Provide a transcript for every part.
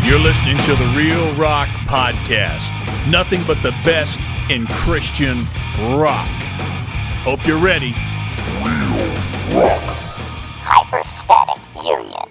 You're listening to the Real Rock Podcast. Nothing but the best in Christian rock. Hope you're ready. Real Rock. Hyperstatic Union.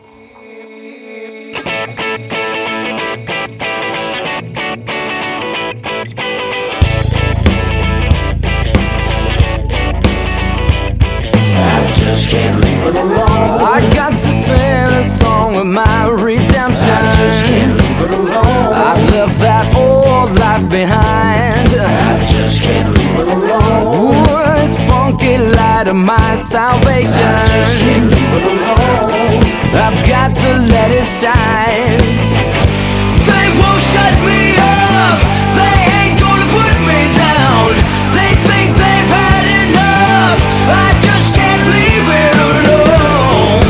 I just can't leave it alone. I got to sing a song of my redemption. I just can't leave it alone. I left that old life behind. I just can't leave it alone. Ooh, this funky light of my salvation. I just can't leave it alone. I've got to let it shine. They won't shut me up. They ain't gonna put me down. They think they've had enough. I just can't leave it alone.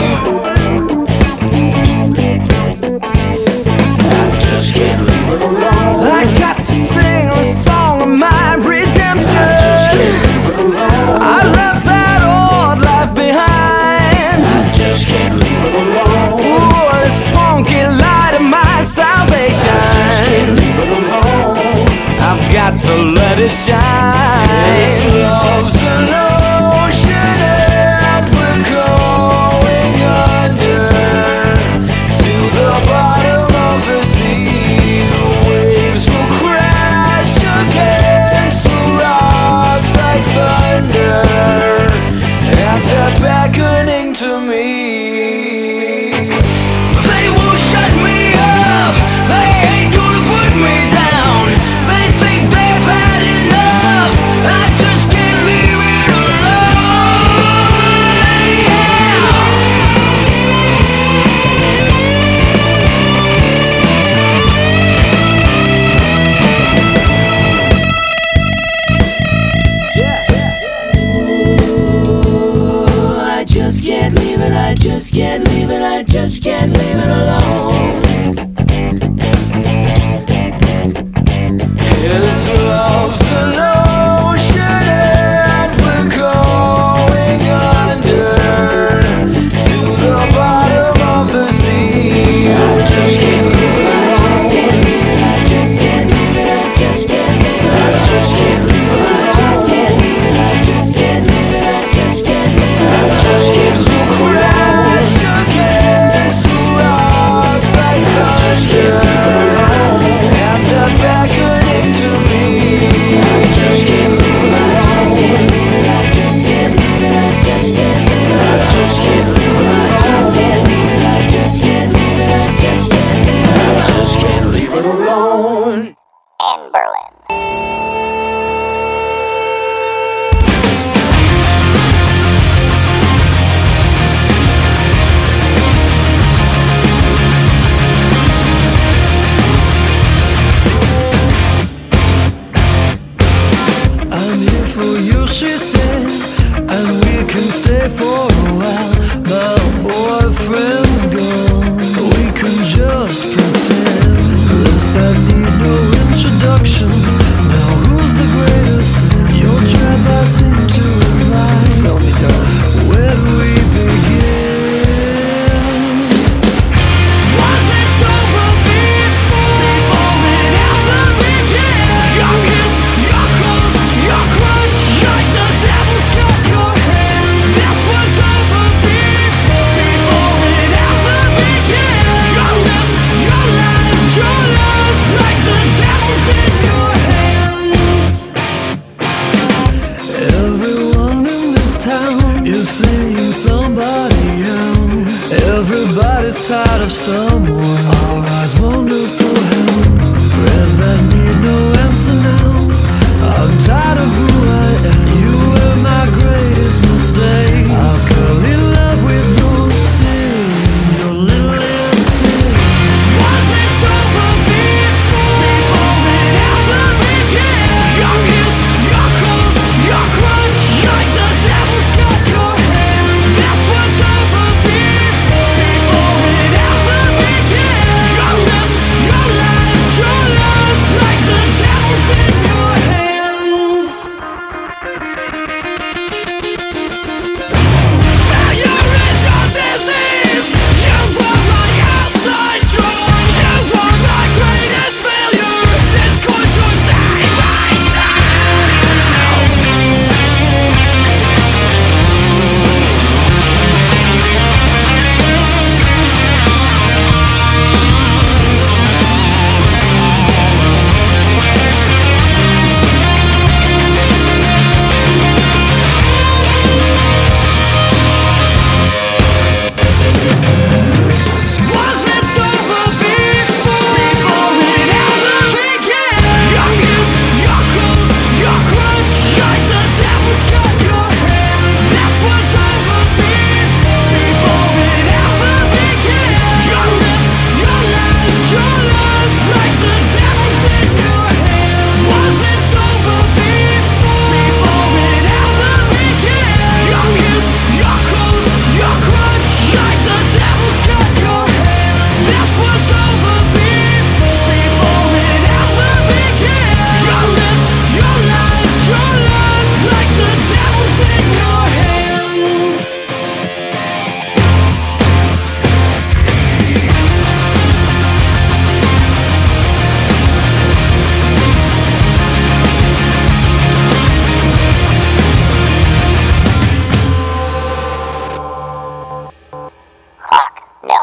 I just can't leave it alone. I got to sing a song of my redemption. I just can't leave it alone. I left that old life behind. I just can't leave it alone. Ooh, this funky light of my salvation. I just can't leave it alone. I've got to let it shine. This love's an ocean and we're going under to the bottom of the sea. The waves will crash against the rocks like thunder, and they're beckoning to me. They won't shut me up. They ain't gonna put me down. They think they've had enough. I just can't leave it alone. Ooh, I just can't leave it. I just can't leave it. I just can't leave it alone. His love's an ocean and we're going under to the bottom of the sea. I just can't leave it. I just can't leave it. I just can't leave it. I just can't leave it. I just can't leave it. I just can't leave it. I just can't leave it. I just can't leave it. I just can't leave it. Crash against the rocks like thunder, and they're beckoning to me. I just can't leave it. I just can't leave it. I just can't leave it. I just can't leave it. I just can't leave it. I just can't leave it. I just can't leave it. I just can't leave it. I just can't leave it alone. In Berlin. I'm here for you, she said, and we can stay for a while. My boyfriend's gone, we can just pretend. Lips that need no introduction. Now who's the greatest? Your drive I seem to imply. Tell me, darling, where do we begin? Was this over before it ever began? Your kiss, your calls, your crunch, like the devil's got your hand. This was over before it ever began. Your lips, your lies, your lies, like the devil's in your hands. Everyone in this town is seeing somebody else. Everybody's tired of someone. Our eyes wonder for help. Prayers that need no answer now. I'm tired of who I am. You were my greatest mistake. I fell in love with your sin, your little sin. Was this over before it ever began? Your kiss, your calls, your crunch, like the devil's got your hand. This was over before it ever began. Your lips, your lies, like the devil's in your hands. Try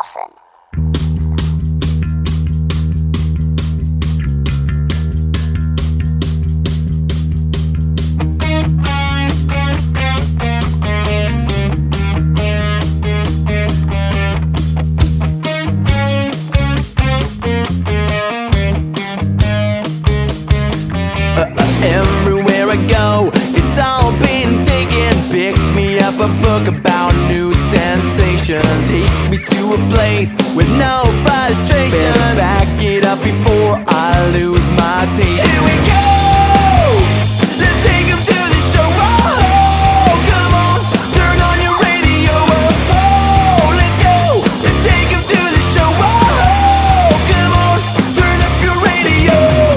Nelson. Everywhere I go, it's all been taken. Pick me up a book about new sensations. Take me to a place with no frustration. Better back it up before I lose my patience. Here we go! Let's take 'em to the show. Oh, come on, turn on your radio. Oh, let's go! Let's take 'em to the show. Oh, come on, turn up your radio.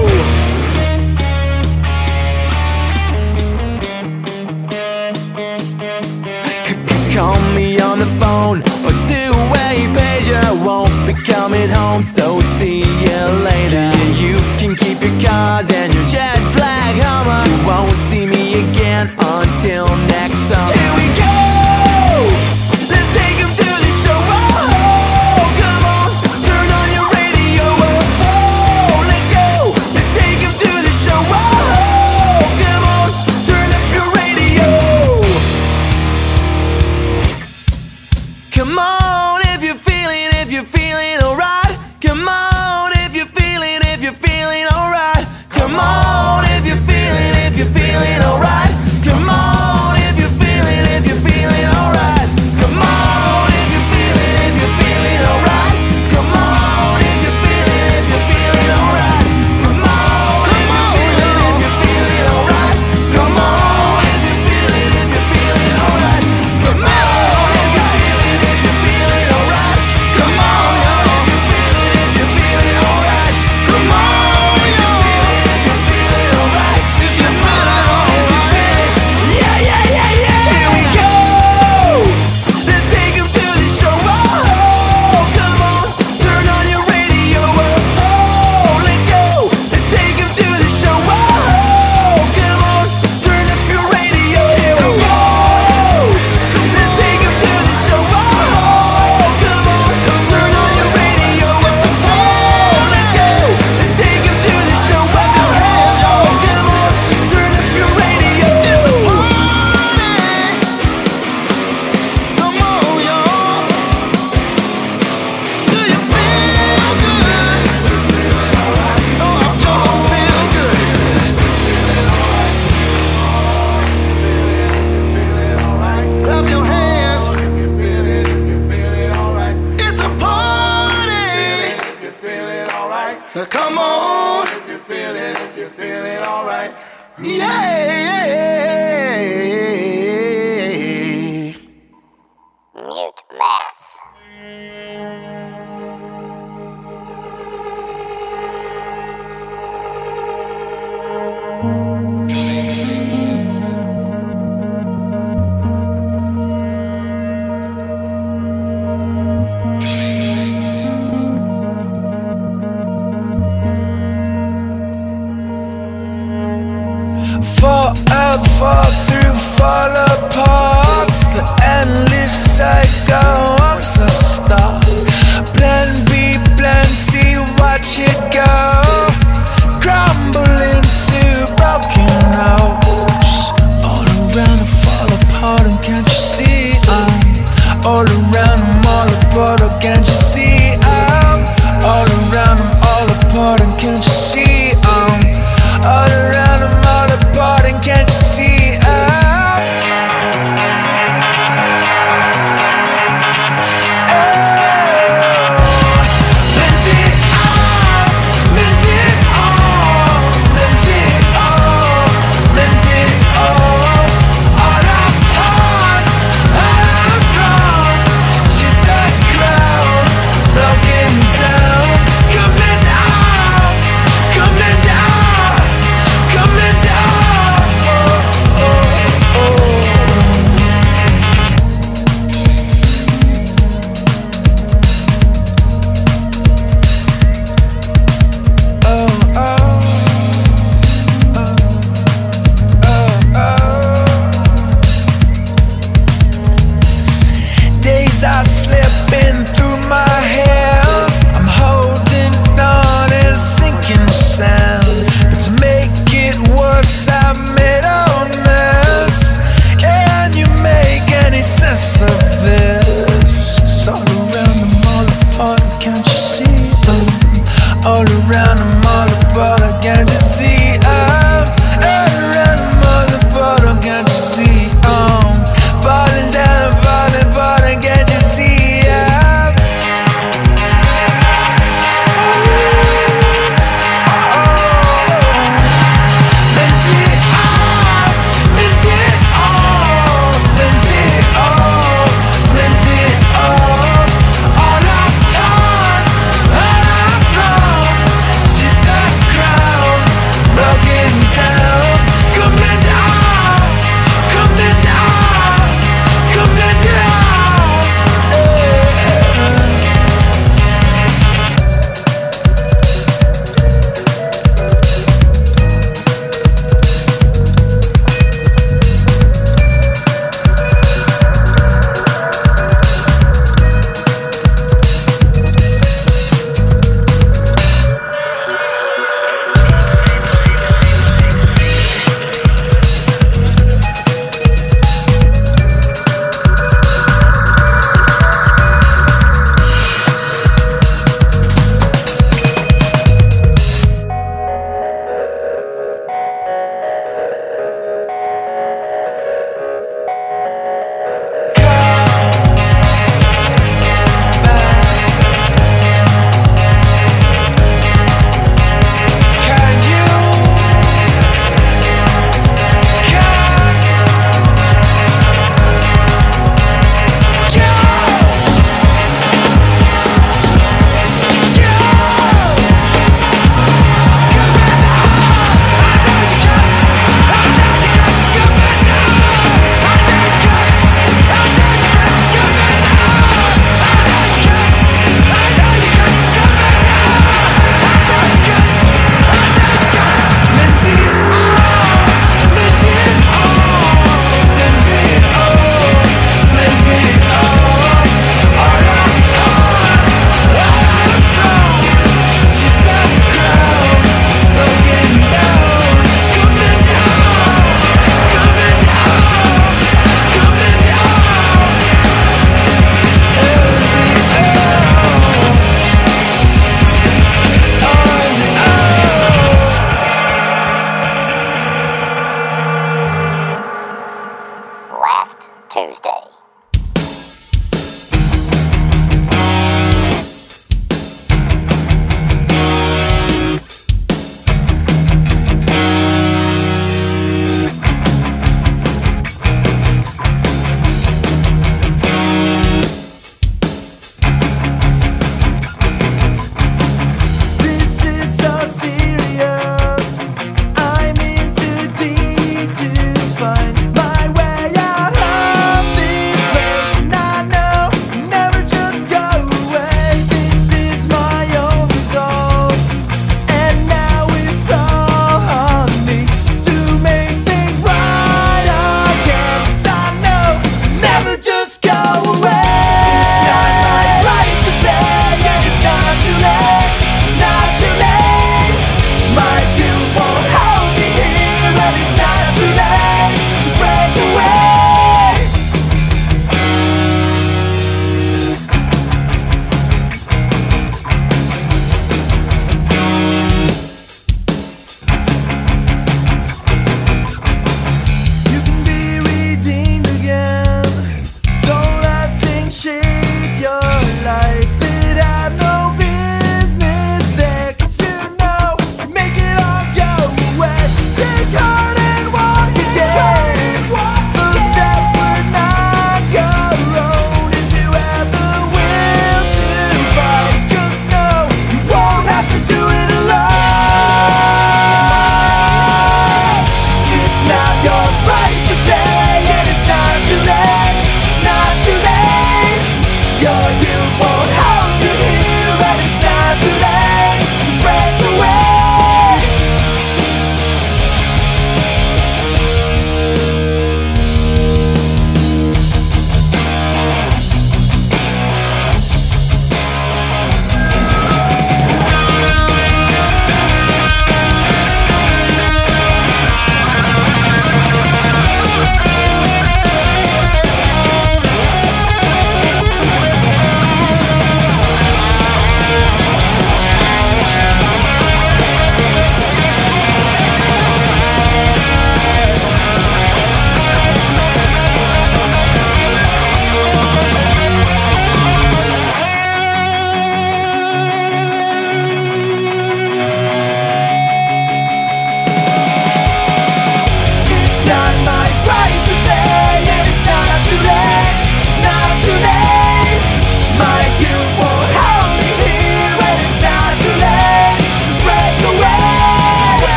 Call me on the phone or two-way pager. Won't be coming home, so see you later. You can keep your cars and your jet black Hummer. You won't see me again until next summer. Here we go! Let's take 'em to the show. Oh, come on, turn on your radio. Oh, let's go. Let's take 'em to the show. Oh, come on, turn up your radio. Come on, if you're feeling alright. Come on, if you're feeling alright. Come on, if you're feeling alright. Come on, if you're feeling alright. Come on, if you're feeling alright. Come on, if you're feeling alright. Come on, if you're feeling alright. Come on, if you're feeling alright. Come on. Come on, if you're feeling alright. Yeah. Mute Math. Fall up, fall through, fall apart. The endless cycle wants to stop. Plan B, plan C, watch it go. Crumble into broken hopes. All around and fall apart, and can't you see? All around them, all apart, oh can't you see? All around them, all apart, and can't you see? All around them, all apart, and can't you see? All around the motherfucker, can't you see? Head around the motherfucker, can't you see? Falling down, falling, can't you see? All I've done, all I've done to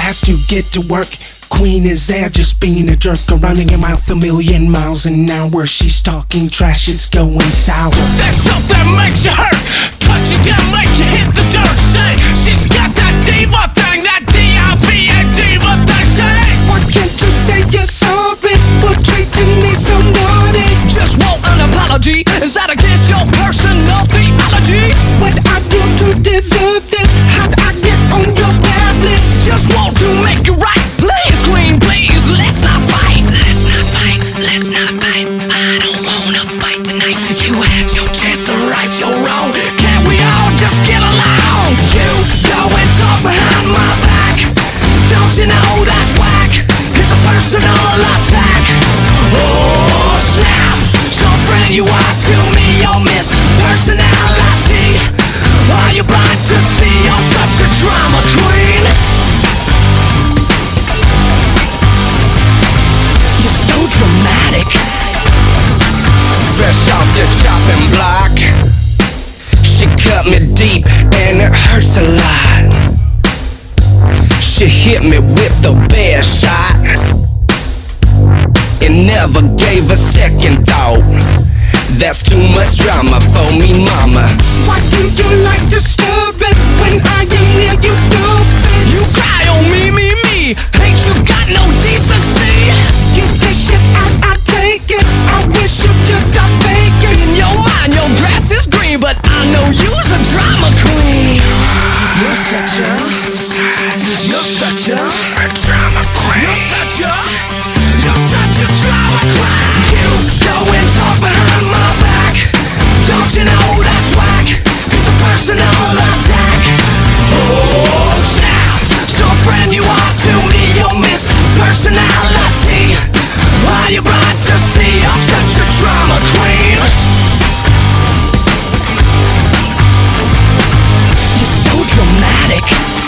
fast to get to work. Queen is there just being a jerk, running her mouth a million miles an hour. She's talking trash, it's going sour. There's something makes you hurt, cut you down, make you hit the dirt. Say, she's got that diva thing, that D-I-V-A diva thing. Say, why can't you say you're sorry for treating me so naughty? Just want an apology, is that against your personal theology? What I do to deserve this? How'd I get on your bad list? Just want to make it right, please, queen, please, let's not fight. Let's not fight, let's not fight. I don't wanna fight tonight. You had your chance to right your wrong. Can't we all just get along? You go and talk behind my back. Don't you know that's whack? It's a personal attack. Oh snap! So friend you are to me, your miss personality. Are you blind to see you're such a drama queen? You're so dramatic. Fresh off the chopping block, she cut me deep and it hurts a lot. She hit me with a bear shot and never gave a second thought. That's too much drama for me, mama. Why do you like disturbing when I am near you, dolphins? You cry on me. Ain't you got no decency? You dish it out, I take it. I wish you'd just stop faking. In your mind, your grass is green, but I know you's a drama queen. You're such a drama queen. You're such a drama queen. You go and talk behind my back. Don't you know that's whack? It's a personal attack. Oh snap! So friend you are to me, your miss personality. Are you blind to see you're such a drama queen? You're so dramatic.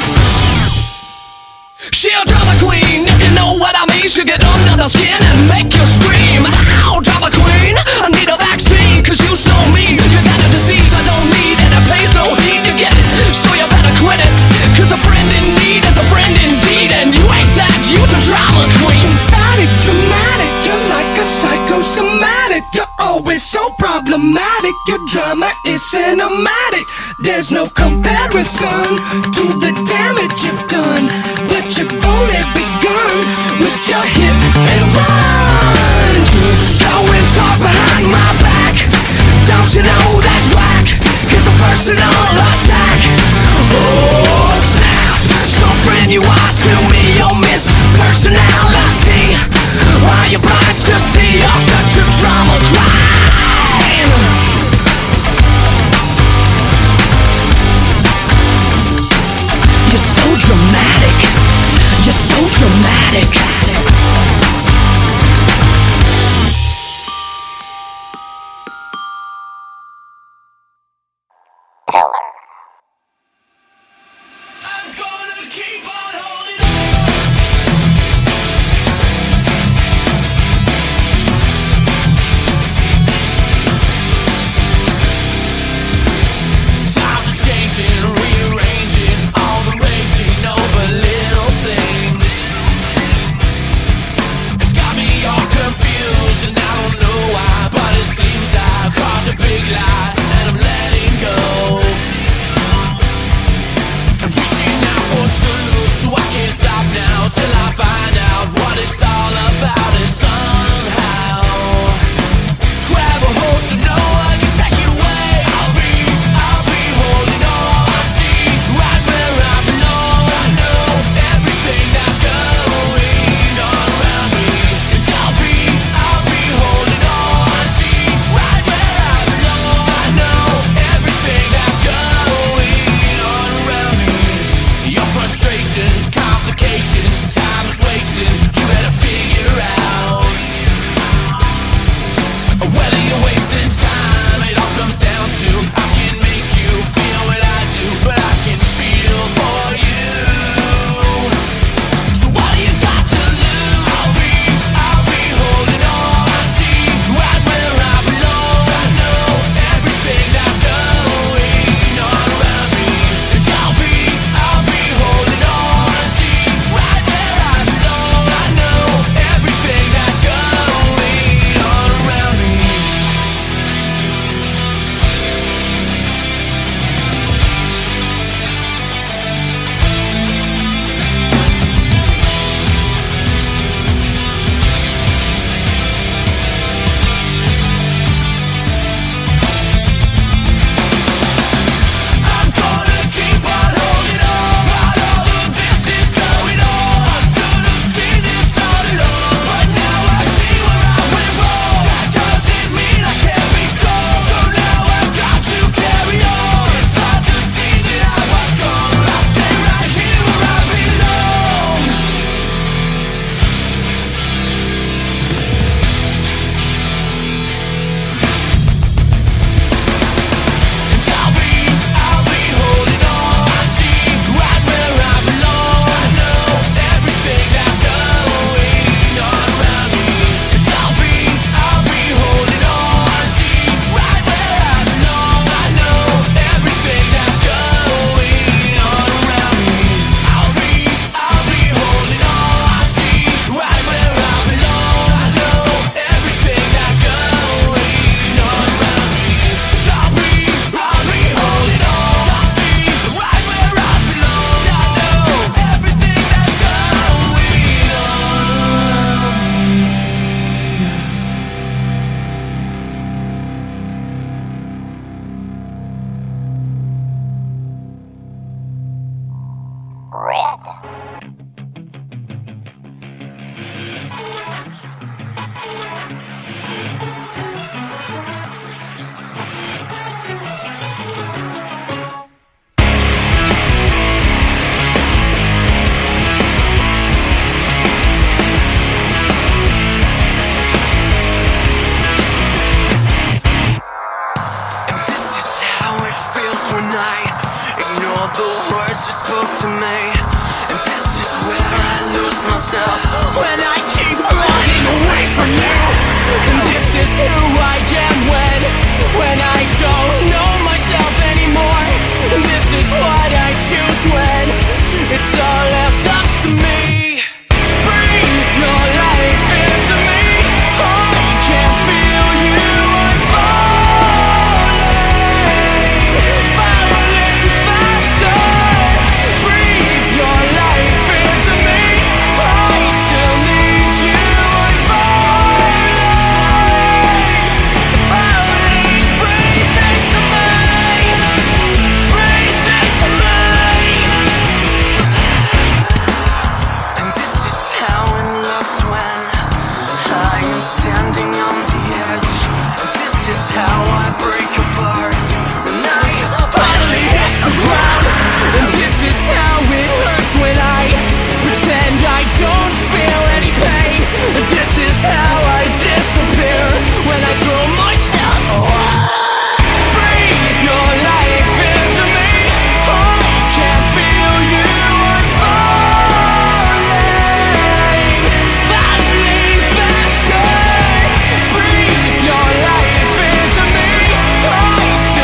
She a drama queen, if you know what I mean. She'll get under the skin and make you scream. Ow, drama queen, I need a vaccine, cause you so mean. You got a disease I don't need, and it pays no heed to get it. So you better quit it, cause a friend in need is a friend indeed. And you ain't that, you's a drama queen. Dramatic, you're like a psychosomatic. You're always so problematic. Your drama is cinematic. There's no comparison to the damage you've done. But you've only begun with your hit and run. Go and talk behind my back. Don't you know that's whack? It's a personal attack. Oh snap! So friend you are to me, your miss personality. Are you blind to see you're such a drama queen? You're so dramatic. You're so dramatic. Pillar. I'm gonna keep on holding all the words you spoke to me. And this is where I lose myself, when I keep running away from you. And this is who I am when I don't know myself anymore. And this is what I choose when it's all left up to me. Breathe your life into me. I can't feel you. I'm falling faster. Breathe your life into me. I still need you. I'm falling. Breathe into me. Breathe into me. And this is how it looks when I am standing on the edge. And this is how I break apart when I finally hit the ground. And this is how it hurts when I pretend I don't feel any pain. And this is how I disappear when I throw myself away. Breathe your life into me. I can't feel you. I'm falling faster. Breathe your life into me. I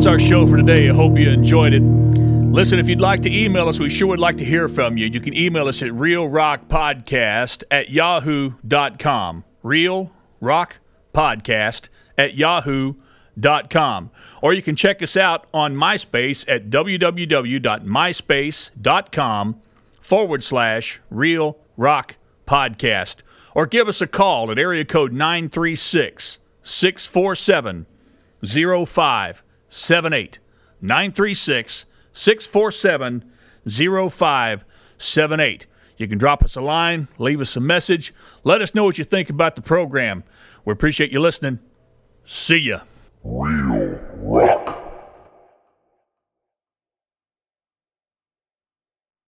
that's our show for today. I hope you enjoyed it. Listen, if you'd like to email us, we sure would like to hear from you. You can email us at realrockpodcast@yahoo.com. realrockpodcast@yahoo.com. Or you can check us out on MySpace at www.myspace.com/Real Rock Podcast. Or give us a call at area code 936-647-0578. 936-647-0578. You can drop us a line, leave us a message. Let us know what you think about the program. We appreciate you listening. See ya. Real